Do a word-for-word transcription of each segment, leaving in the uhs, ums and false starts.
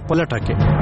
پلټه کې.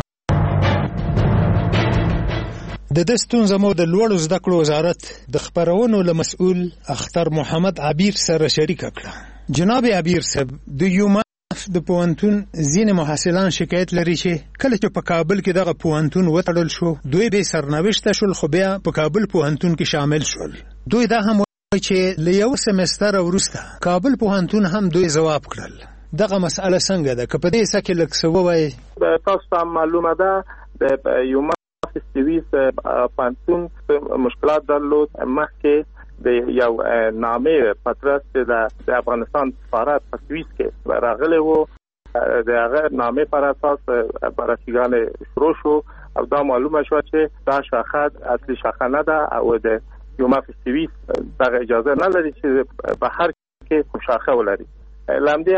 د دې ستونزه مو د لوړو زده کړو وزارت د خبرونو له مسؤل اختر محمد عبیر سره شریک کړه. جناب عبیر صاحب، د یوماف د پوهنتون ځینې محصلان شکایت لري چې کله چې په کابل کې دغه پوهنتون وتړل شو، دوی به سرنوشته شول خو بیا په کابل پوهنتون کې شامل شول. دوی دا هم وایي چې له یو سمستر وروسته کابل پوهنتون هم دوی ځواب کړل. دغه مسأله څنګه ده؟ که په دې څه کې لږ څه ووایي. تاسو ته معلومه ده د یوماف سویس پانتون مشکلات درلود. مخکې د یو نامې پترس د افغانستان سفارت په سویس کې راغلی وو. د هغه نامې پر اساس بررسیګان شروع شو او دا معلومه شو چې دا شاخه اصلي شاخه نه ده او د یوماف سویس دغه اجازه نه لري چې بهر کې شاخه ولري. لامدې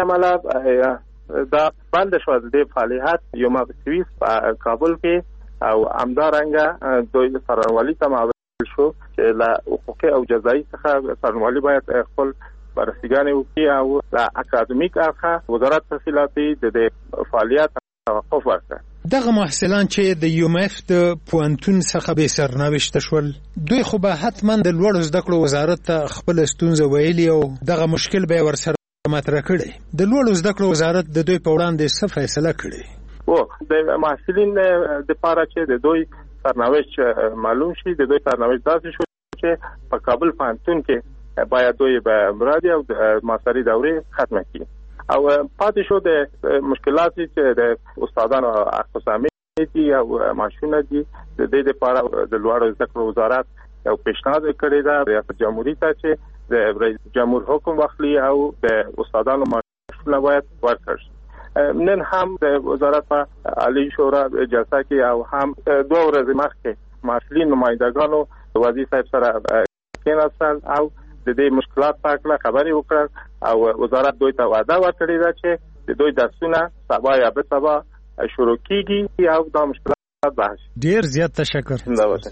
عمله دا بند شو د فعالیت یوماف سویس په کابل کې او همدارنګه دوی سرنوالي ته معامل شو چې له حقوقي او جزایي څخه سرنوالي باید خپل بررسیګانې وکړي او له اکادمیک اړخه وزارت تحصیلاتي د فعالیت توقف ورکړي. دغه محصلان چې د یوماف د پوهنتون څخه به سرنوشته شول، دوی خو به حتما د لوړو زده کړو وزارت ته خپل ستونزه ویلي او دغه مشکل به ورسره مطرح کړي. د لوړو زده کړو وزارت د دوی په وړاندې څه فیصله کړې؟ او د محصلین د پاره چې د دوی سرنوشت معلوم شي، د دوی سرنوشت داسې شو چې په کابل پوهنتون کې باید دوی به مرادي او ماستري دوره ختمه کړي او پاتې شو د مشکلات چې د استادانو اقسامي دي او ماشونه دي. د دې لپاره د لوړو زده کړو وزارت یو پیشنهاد کړی دی ریاست جمهوریت ته چې د رئیس جمهور حکم واخلي او د استادانو ماشونه باید ورکړي. نن هم د وزارت په عالی شورا جلسه کې او هم دوه ورځې مخکې مسؤلین نمائندگانو د وزیر صاحب سره کېناستل او د دې مشکلات په اړه خبرې وکړه او وزارت دوی ته وعده ورکړې ده چې د دوی درسونه سبا یا به سبا شروع کیږي او دا مشکلات به حل شي. ډیر زیات تشکر.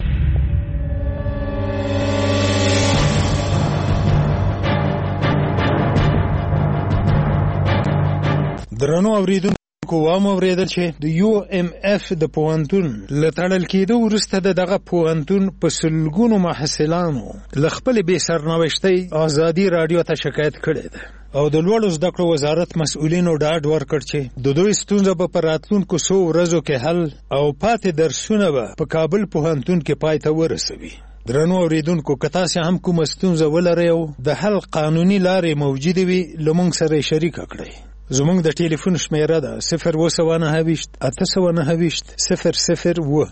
درنو اوریدونکو، وام اوریدل چې د یو ام اف د پوهنتون له تړل کېدو وروسته د دغه پوهنتون په سلګونو محصلانو له خپلې بې سرنوشتۍ ازادي راډیو ته شکایت کړی ده او د لوړو زده کړو وزارت مسؤلینو ډاډ ورکړ چې د دوی ستونزه به په راتلونکو څو ورځو کې حل او پاتې درسونه به په کابل پوهنتون کې پای ته ورسوي. درنو اوریدونکو، که تاسې هم کومه ستونزه ولرئ او د حل قانوني لارې موجودې وي، له موږ سره یې شریکه کړئ. زمونږ د ټلیفون شمیره ده صفر اوه سوه نهه ویشت اته سوه نهه ویشت صفر صفر اوه.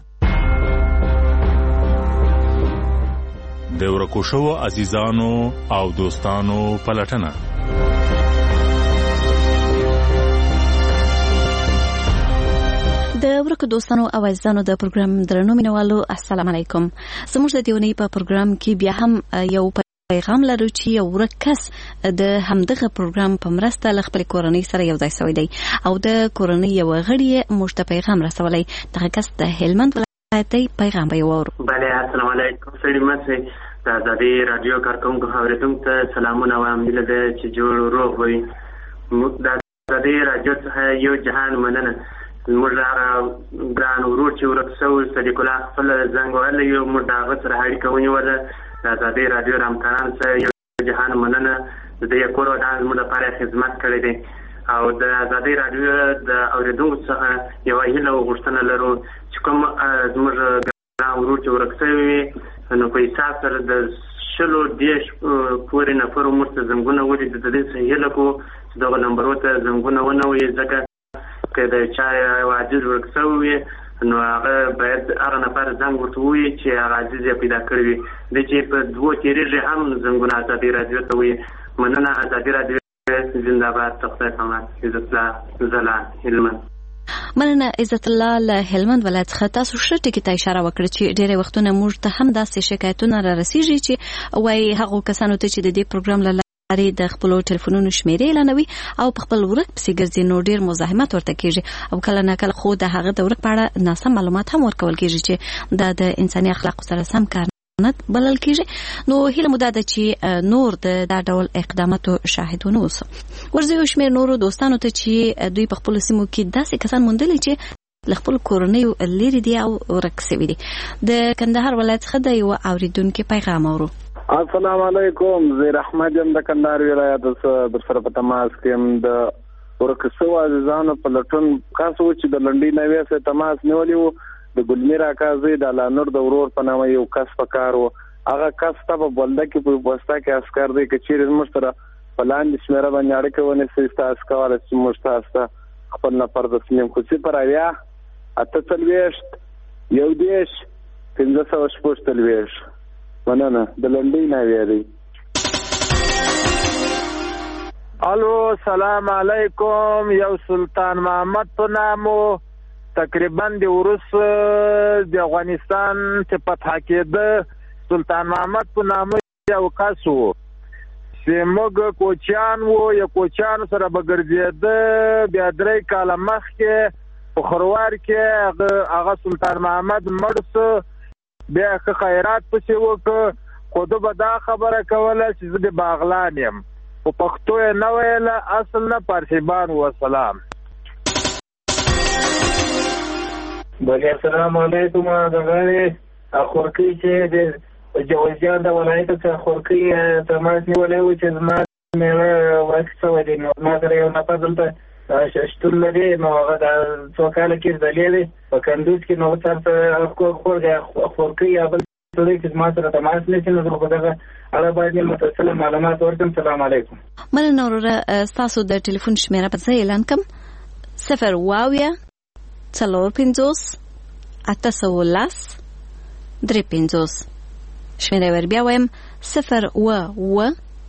د ورکو شوو عزیزانو او دوستانو پلټنه. د ورکو دوستانو او عزیزانو د پروګرام درنو مینوالو، السلام علیکم. زموږ د دیونی په پروګرام کې بیا هم یو پیغام لرو چې یو ورک کس د همدغه پروګرام په مرسته له خپل کورنۍ سره یو ځای شوی دی او د کورنۍ یو غړي موږ ته پیغام رسولی. دغه کس د هلمند ولایت دی. پیغام به وورو. بله، السلام علیکم. سړي مڅ د آزادي رادیو کارکونکو اوریدونکو ته سلامونه وایم. هیله ده چې جوړ روغ وي. د آزادي رادیو څخه یو جهان مننه. موږ هغه ګران ورور چې ورک شوی صدیق الله خپل زنګ وهلی یو، موږ د هغه سره اړیکه ونیوله. د آزادي رادیو رامکاران سره یو جهان مننه. د دې کور ودان زموږ لپاره خدمت کړی دی او د آزادي رادیو د اوریدونکو څخه یو هیله او غوښتنه لرو چې کوم زموږ ګران ورور چې ورک شوی نو په حساب سره د شلو دېرش پورې نفرو موږ ته زنګونه ولي. د دې څخه هیله کوو چې دغه نمبرو ته زنګونه ونه وي، ځکه که د چا یو عزیز ورک شوی نو هغه باید هغه نفر زنګ ورته ووایي چې هغه عزیز یې پیدا کړی وي. د چې په دوو تېرېږي هم زنګونه آزادي رادیو ته وایي. مننه. آزادي رادیو زنده باد. خدای پامان. عزت الله زلان، هلمند. مننه عزت الله له هلمند ولایت څخه. تاسو ښه ټکي ته اشاره وکړه چې ډېری وختونه موږ ته هم داسې شکایتونه را رسیږي چې وایي هغو کسانو ته چې د دې پروګرام له د خپل ټلیفونونو شمیرې اعلانوي او په خپل ورک پسې ګرځي، نو ډیر مزاحمت ورته کیږي او کله نه کله خو د هغه د ورک په اړه ناسم معلومات هم ورکول کیږي چې دا د انساني اخلاقو سره سم کار نه بلل کیږي. نو هیله مو ده چې نور د دا ډول اقداماتو شاهدونه اوسو. ورځي شمیر نورو دوستانو ته چې دوی په خپل سیمو کې داسې کسان موندلي چې خپل کورنیو لري دي او ورک شوي دي. د کندهار ولایت څخه د یو اوریدونکو پیغام اورو. السلام علیکم، زیر احمد یم د کندهار ولایت د سره په تماس کې د ورکسو عزیزانو په لټون خاص و چې د لنډۍ نوې سره تماس نیولی وو. د ګلمیر اکازي د لانور د ورور په نامه یو کس په کار وو. هغه کس ته په بلده کې په واسطه کې اسکار دی چې چیرې موږ سره پلان د شمیره باندې اړیکه ونې سیستا اسکار چې موږ تاسو خپل نفر د سنیم خو چې پر اویا اته څلوېښت یو دېرش پنځه سوه شپږ څلوېښت مننه. د لنډۍ نوې دی. الو سلام علیکم، یو سلطان محمد په نامو تقریبا د وروس د افغانستان چې فتح کېده سلطان محمد په نامه یو کس و چې موږ کوچیان وو، یا کوچیان سره به ګرځېده. بیا درې کاله مخکې په خروار کې هغه سلطان محمد مړ سو، بیا ښه خیرات پسې وکړه، خو ده به دا خبره کوله چې زه د باغلان یم، په پښتو یې نه ویله، اصل نه پارسیبان و. سلام. بله السلام علیکم آغاړې خورکۍ چې د جوزجان د ولایت څخه خورکۍ تماس نیولی و چې زما میړه ورک شوی دی. نو ما سره یو نفر دلته شتون لري، نو هغه د څو کاله کېردلی دی په کندوز کې. نو ورته خورکۍ یا بل څوک چې زما سره تماس نیسي، نو زه په دغه اړه باید متصل معلومات ورکړم. سلام علیکم. مننه وروره، ستاسو د ټلیفون شمیره به زه اعلان کړم. صفر واویا څلور پنځوس اته سوه لس درې پنځوس. شمیره ور بیا وایم صفر اوه اوه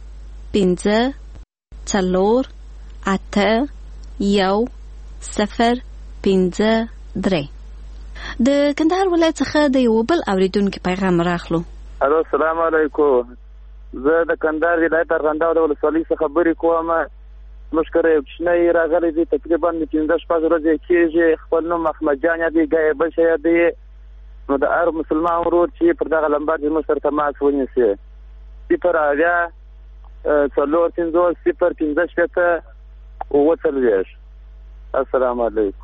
پنځه څلور اته یو صفر پنځه درې. د کندهار ولایت څخه د یو بل اوریدونکو پیغام راخلو. الو السلام علیکم، زه د کندهار ولایت ارغنداو د ولسوالۍ څخه خبرې کوم. مشکره یو کوچنی راغلی دی، تقریبا پنځه شپږ ورځې کېږي. خپل نوم احمد جان دی، ګای بل شی دی. نو د هر مسلمان ورور چې پر دغه لمبر د موږ سره تماس ونیسي، صفر اویا څلور پنځوس صفر پنځه شپېته اووه څلوېښت. السلام علیکم.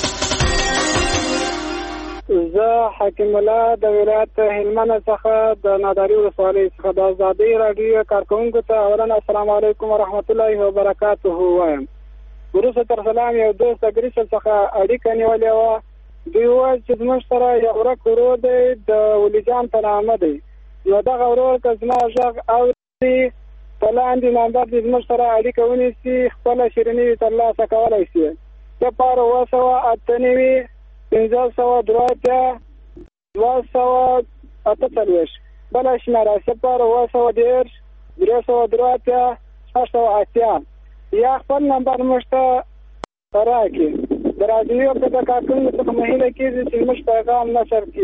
زه حکیم الله د ولایت هلمند څخه د ناداري ولسوالۍ څخه د ازادۍ راډیو کارکوونکو ته اولا السلام علیکم ورحمت الله وبرکاته وایم. وروسته تر سلام یو دوست د ګریسل څخه اړیکه نیولې وه. دوی وویل چې زموږ سره یو ورک ورور دی د ولیجان په نامه دی. نو دغه ورور که زما غږ اوري په لاندې نمبر دې زموږ سره اړیکه ونیسي، خپله شیریني ترلاسه کولی شي. صفر اوه سوه اته نوي پنځه سوه درې اتیا دوه سوه اته څلوېښت. بله شمېره صفر اوه سوه دېرش درې سوه درې اتیا شپږ سوه اتیا. یا خپل نمبر موږ ته راکړي. د راډیو په د کارکوونکو څخه مهیله کېږي چې زموږ پیغام نشر کړي.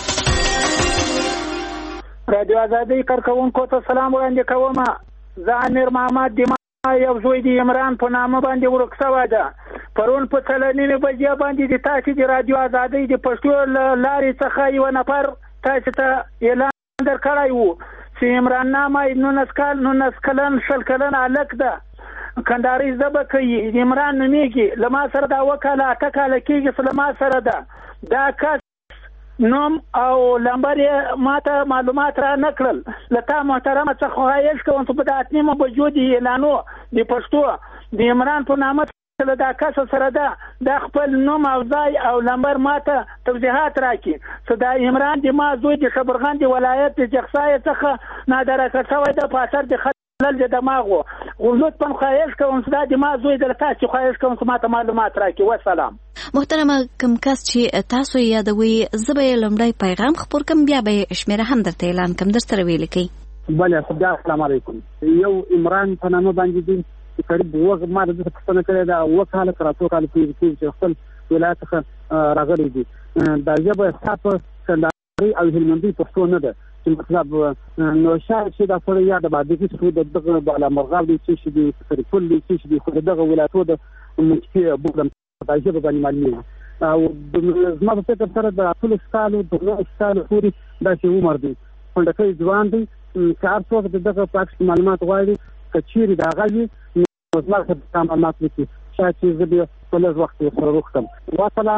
راډیو ازادۍ کارکوونکو ته سلام وړاندې کوم. زه امیر محمد د ما یو زوی د عمران په نامه باندې ورک شوی ده. پرون په څلور نیمې بجې باندې د تاسې د راډیو ازادۍ د پښتو له لارې څخه یو نفر تاسې ته اعلان درکړی و چې عمران نامه نولس کال نولس کلن شل کلن هلک ده، کندهارۍ ژبه کوي، د عمران نومېږي. له ما سره دا اووه کاله اته کاله کېږي چې له ما سره ده. دا کس نوم او لمبر یې ما ته معلومات را نه کړل. له تا محترمه څخه خواهش کوم چې په دا اته نیمه بجو د اعلانو د پښتو د عمران په نامه له دا کس سره ده، دا خپل نوم او ځای او لمبر ما ته توضیحات راکړي چې دا عمران د ما زوی د خبرغان د ولایت د جغسای څخه نادرکه شوی ده په اثر د خلل د دماغو. لطفا خواهش کوم چې دا د ما زوی د تاسو خواهش کوم چې ما ته معلومات راکړي. والسلام. محترمه، کوم کس چې تاسو یادوي زه به یې لومړی پیغام خپور کړم، بیا به یې شمیره هم درته اعلان کړم درسره ویلې کوي. بله السلام علیکم. یو عمران په نامه باندې دی چې قریب اووه ما د ده پوښتنه کړې ده، اووه کاله تر اتو کاله پورې کېږي چې خپل ولایت څخه راغلی دي. دا ژبه ستا په کندهارۍ او هلمندۍ پښتو نه ده چې مطلب نو شاید چې دا سړی یا د بادغیس شو د دغه بالامرغاب دی چې شي د سرپل دی چې شي خو د دغه ولایتو د منطقې بوږم په ژبه باندې معلومېږي. او زما په فکر سره د اتلس کالو د نولس کالو پورې داسې عمر دی، خونډکی ځوان دی. که هر څوک د دغه په عکس معلومات غواړي که چیرې د هغه وي نو زما سره معلومات وکړي، شاید چې زه بیا په لږ وخت سره وکړم. وسلام.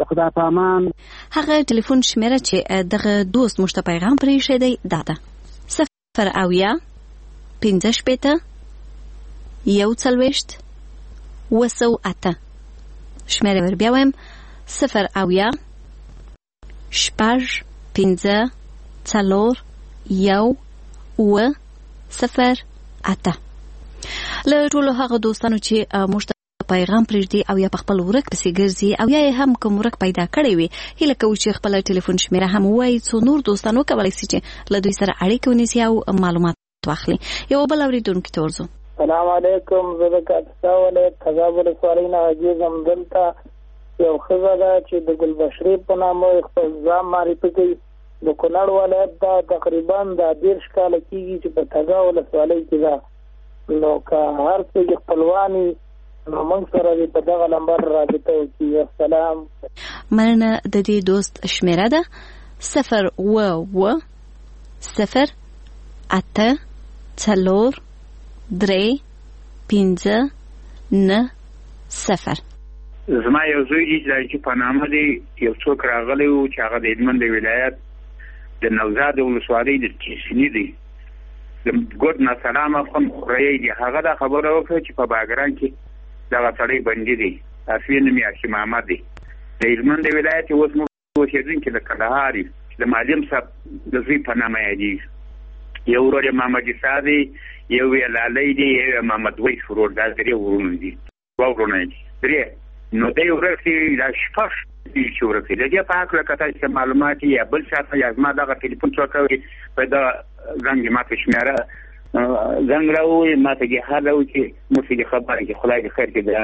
خدا په امان. هغه ټلیفون شمیره چې دغه دوست مشته پیغام پرې شه دی دا ده صفر اویا پنځه شپېته یو څلوېښت اوه سوه اته. شمیره ور بیا وایم صفر اویا شپږ پنځه څلور یو اوه صفر اته. له ټولو هغه دوستانو چې موږ ته پیغام پرېږدي او یا په خپل ورک پسې ګرځي او یا هم کوم ورک پیدا کړی وي هیله کوو چې خپل ټلیفون شمیره هم ووایي څو نور دوستان وکولی شي چې له دوی سره اړیکه ونیسي او معلومات واخلي. یو بل اورېدونکي ته ورځو. السلام علیکم. زه د کاپیسا ولایت تګاب ولسوالۍ نه عزیز یم. دلته یو ښځه ده چې د ګلبشرې په نامه خپل ځان معرفي کوي. د کونړ ولایت دا تقریبا دا دېرش کاله کېږي چې په تګاب ولسوالۍ کې ده. نو که هر څوک خپلوان وي نو موږ سره په دغه نمبر رابطه وکړي. السلام. مننه. د دې دوست شمیره ده صفر اوه اوه صفر اته څلور درې پنځه نه صفر. زما یو زوی دی چې په نامه دی یو څوک راغلی و چې هغه د هلمند ولایت د نوزاد ولسوالۍ د تیسني دی د ګوډ نه سلام افغان خورۍ دی. هغه دا خبره وکړه چې په باګران کې دغه سړی بندي دی اصلي نوم یې هاشم احمد دی د هلمند ولایت اوس موږ اوسېدونکي د کندهار د معلم صاحب د زوی په نامه یادېږي. یو ورور یې محمد عیسی دی یو یې لالی دی یو یې محمد ویس ورور. دا درې ورونه دي دوه ورونه دي درې. نو دی ورک دی دا شپږ دي چې ورک دی. د دې په هکله که تاسو معلومات یا بل چاته یا زما دغه ټلیفون څوک اوري په دا زنګ ماته شمیره زنګ راووایي ماته دې حال راوایي چې موږ دې خبره کړي. خدای دې خیر کړي.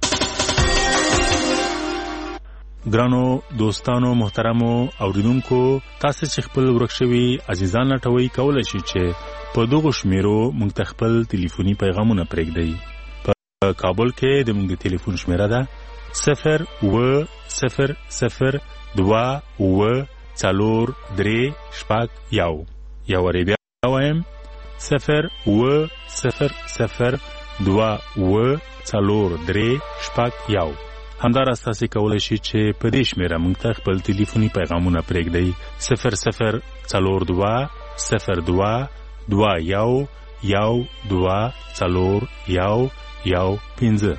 ګرانو دوستانو محترمو اوریدونکو تاسو چې خپل ورک شوي عزیزان لټوي کولای شي چې په دغه شمیرو موږ ته خپل ټلیفوني پیغامونه پرېږدئ. په کابل کې د موږ د ټلیفون شمیره ده صفر اوه صفر صفر دوه اوه څلور درې شپږ یو. یو وارې بیا وایم صفر اوه صفر صفر دوه اوه څلور درې شپږ یو. همداراز تاسو کولی شئ چې په دې شمیره موږ ته خپل ټلیفوني پیغامونه پرېږدئ صفر صفر څلور دوه صفر دوه دوه یو یو دوه څلور یو یو پنځه.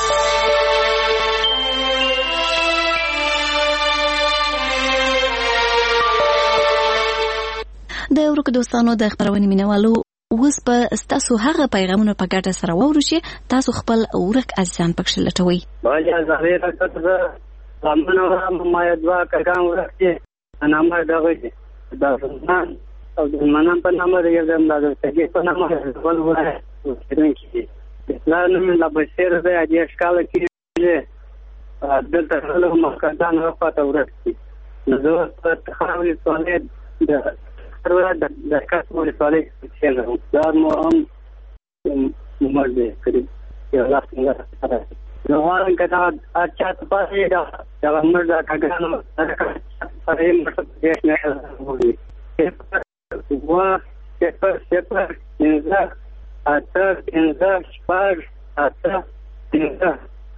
د ورک دوستانو د خبرونې مینوالو اوس به ستاسو هغه پیغامونه په ګډه سره واورو چې تاسو خپل ورک عزیزان پکښې لټوئ. باجا زهرې راکړه زه لامنه ورم ما یې دوه کګان ورک چې نامه دغه دی دا زمان او د منام په نامه دی زم دا د تګې په نامه ول وره ورکړي. دا نوم لا بشیر دی اجي ښکاله کې دلته له مخکدان راپاته ورکړي. نو زه په خاورې سوالې د د د کاس مو سوالې چې دا مو هم عمر دې کړی یو لاس څنګه نو وارن کته اچھا پاتې دا دا عمر دا کګانو دا پرې مټ دې نه وړي وا چې په سپر انځه اته انځه شپږ اته انځه.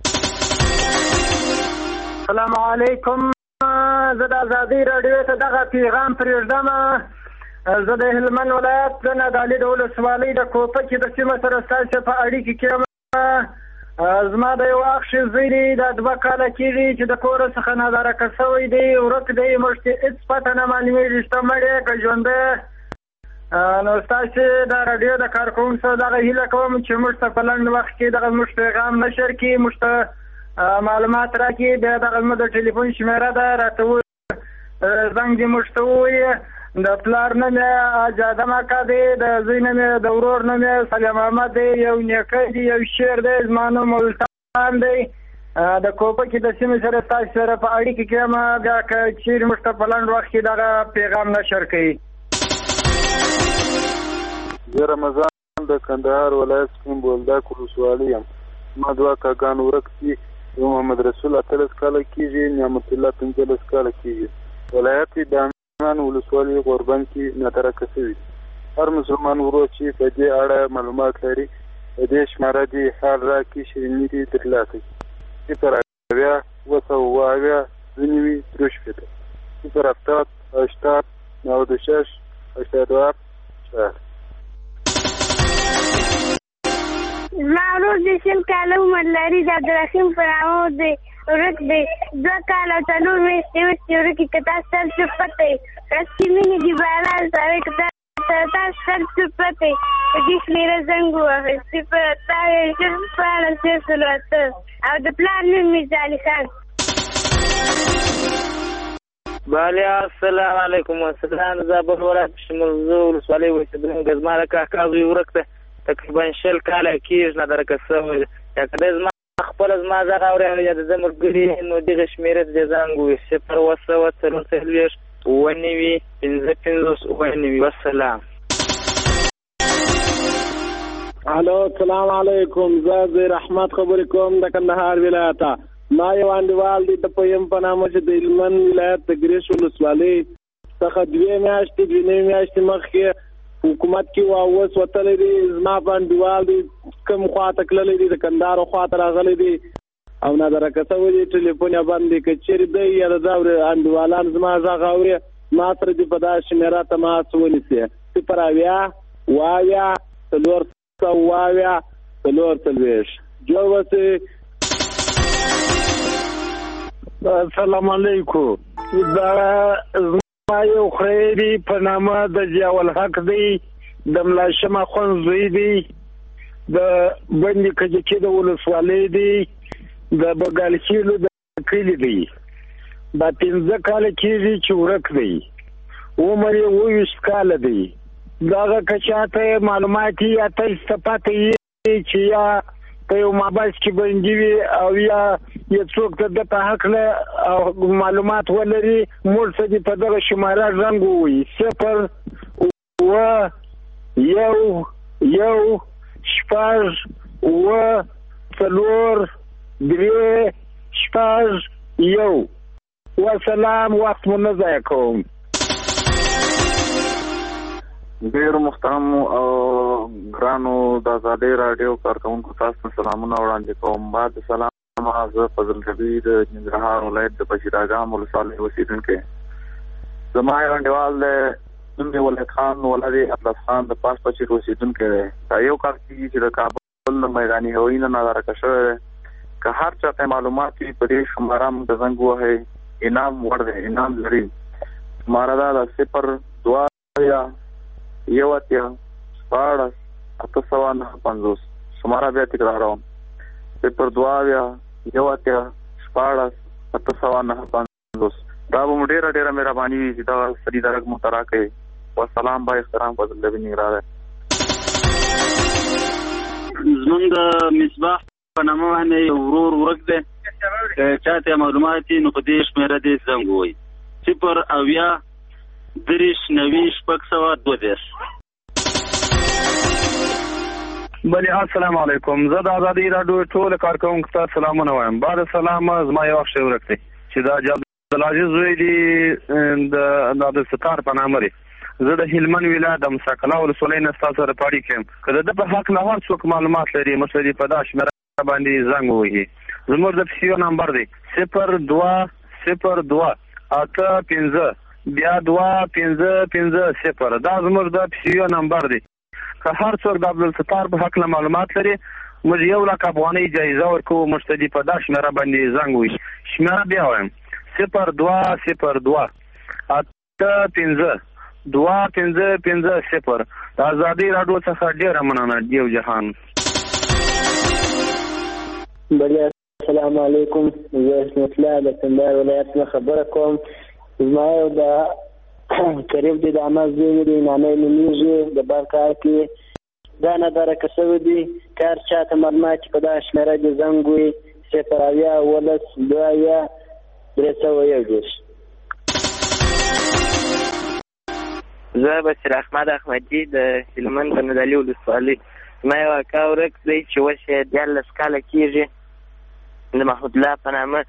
السلام علیکم. زه د ازادي راډیو ته دغه پیغام پرېږدم. زه د هلمند ولایت د نادعلي د ولسوالۍ د کوپکې د سیمه سره ستاسو په اړیکه کې یم. زما د یو اخ زوی دی دا دوه کاله کېږي چې د کور څخه نادارکه شوی دی ورک دی موږ ته هېڅ پته نه معلومېږي شته مړ یې که ژوندی. نو ستاسو د راډیو د کارکوونکو سره دغه هیله کوم چې موږ ته په لنډ وخت کې دغه زموږ پیغام نشر کړي موږ ته معلومات راکړي. بیا دغه زموږ د ټلیفون شمیره ده راته زنګ دې موږ ته ووایي. د پلار نوم یې حاج ادم اکا دی د زوی نوم یې د ورور نوم یې سلیم احمد دی یو نیکه دی یو شعر دی زما نوم ملتان دی. د کوپکې د سیمې سره ستاسو سره په اړیکه کې یم. بیا که چیرې موږ ته په لنډ وخت کې دغه پیغام نشر کوي. زه رمضان د کندهار ولایت سپین بولدک ولسوالۍ یم. ما دوه کاګان ورک دي. یو محمد رسول اتلس کاله کېږي نعمت الله پنځلس کاله کېږي. ولایت د ولسوالۍ غوربند کې نادارکه شوي. هر مسلمان ورور چې په دې اړه معلومات لري د دې شماره دې حال راکړي شیریني دې ترلاسه کړي. صفر اویا اوه سوه اوه اویا دوه نوي درې شپېته صفر هفتاد هشتاد نود و شش هشتاد و هفت چهار. زما ورور د شل کاله عمر لري، د عبدالرحیم په نامه دی، ورک دی، دوه کاله او څلور میاشتې وروسته ورکې که تاسو سر صفت دی رسکې مینې دي باران سره که تاسو سر صفت دی په دې شمېره زنګ ووهئ صفر اته شل شپاړس یو سل اته او د پلار نوم مې علي خان. بله السلام علیکم. السلام زابل ولایت شمولزو ولسوالۍ اوسېدونکی زما د کاکا زوی ورک دی، تقریبا شل کاله کېږي نه درکه شوی دی. یا که دی زما خپله زما غږ اوري یا د ده ملګري نو دغه شمېرې ته دې زنګ ووهي صفر اوه سوه څلور څلوېښت اووه نوي پنځه پنځوس اووه نوي. والسلام. الو السلام علیکم. زه زیر احمد خبرې کوم د کندهار ولایته. ما یو انډیوال دی د پویم په نامه چې د هلمند ولایت د ګریش ولسوالۍ څخه دوې میاشتې دوې نوي میاشتې مخکې حکومت کې و او اوس وتلی دی. زما په انډیوال دی کوم خواته تللی دی، د کندهار خواته راغلی دی او نادرکه شوی دی، ټلیفون یې بند دی. که چېرې دی یا د ده انډیوالان زما غږ اوري ما سره دې په دا شمېره تماس ونیسي صفر اویا اوه اویا څلور سوه اوه اویا څلور څلوېښت. جوړ اوسئ. السلام علیکم. دا زما یو خدای دی په نامه د ضیاءالحق دی، د ملا شمع خون زوی دی، د بندي کجکي د ولسوالۍ دی، د بګالخیلو د کلي دی. دا پنځه کاله کېږي چې ورک دی، عمر یې اووه ویشت کاله دی. دغه که چاته معلومات یې یا تاسو ته پته یې چې یا په یو مابس کې بندي وي او یا یو څوک د ده په هکله معلومات ولري موږ ته دې په دغه شماره زنګ ووهي صفر اووه یو یو شپږ اووه څلور درې شپږ یو. والسلام. وخت مو نه ضایع کوم. ډېرو محترمو او ګرانو د ازادۍ راډیو کارکوونکو تاسو ته سلامونه وړاندې کوم. بعد سلام زه فضل ربي د ننګرهار ولایت د بشیراګام ولسوالۍ اوسېدونکی. زما یو انډیوال دی، نوم یې ولید خان ولد اطلس خان د پاس پچیر اوسېدونکی دی. دا یو کال کېږي چې د کابل د میداني هوایي نه نادرکه شوی دی. که هر چا ته معلومات وي په دې شماره موږ ته زنګ ووهئ، انعام وړ دی، انعام لري. شماره دا ده صفر دوه اویا یو اتیا شپاړس اته سوه نهه پنځوس. شماره بیا تکراروم صفر دوه اویا یو اتیا شپاړس اته سوه نهه پنځوس. دا به مو ډېره ډېره مهرباني وي چې دغه سړي د رګ مو ته راکړئ. والسلام. با احترام فضل ربي ننګرهار. زمونږ د مصباح په نامه باندې یو ورور ورک دی، که چاته معلومات وي نو په دې شمېره دې زنګ ووهي صفر اویا دېرش نوي شپږ سوه دوه دېرش. بله السلام علیکم. زه د ازادۍ راډیو ټولو کارکوونکو ته سلامونه وایم. بعد سلام زما یو وخت ورک دی چې دا عبدالعزیز زوی دی د عبدالستار په نامه دی. زه د هلمند ولایت د مساکلا ولسوالۍ نه ستاسو سره په اړیکه یم. که د ده په هکله هر څوک معلومات لري مثلا دې په دا شمېره باندې زنګ ووهي. زموږ د پیسیو نمبر دی صفر دوه صفر دوه اته پنځه بیا دوه پنځه پنځه صفر. دا زموږ د پیسیو نمبر دی. که هر څوک د عبدالستار په هکله معلومات لري موږ یو لک افغانۍ جایزه ورکوو. موږ ته دې په دا شمېره باندې زنګ ووهي. شمېره بیا وایم صفر دوه صفر دوه اته پنځه دوه پنځه پنځه صفر. د ازادۍ راډیو څخه ډېره مننه. دیو جهان. بله السلام علیکم. زه اسمت الله د کندهار ولایت نه خبره کوم. زما یو د قریب دی د عمه زوی دی، نامه یې نومېږي، د بر کار کې دا نادرکه شوی دی. که هر چا ته معلومات په دا شمېره دې زنګ ووهي صفر اویا اوولس دوه اویا درې سوه یو دېرش. زه بشیر احمد احمدي د هلمند د نادعلي ولسوالۍ. زما یو اکا ورک دی چې اوس یې دیارلس کاله کېږي، د محمود الله په نامه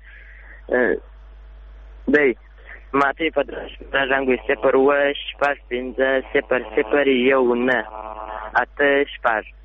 دی. ما ته یې په دغه شمېره زنګ ووهي صفر اووه شپږ پنځه صفر صفر یو نه اته شپږ.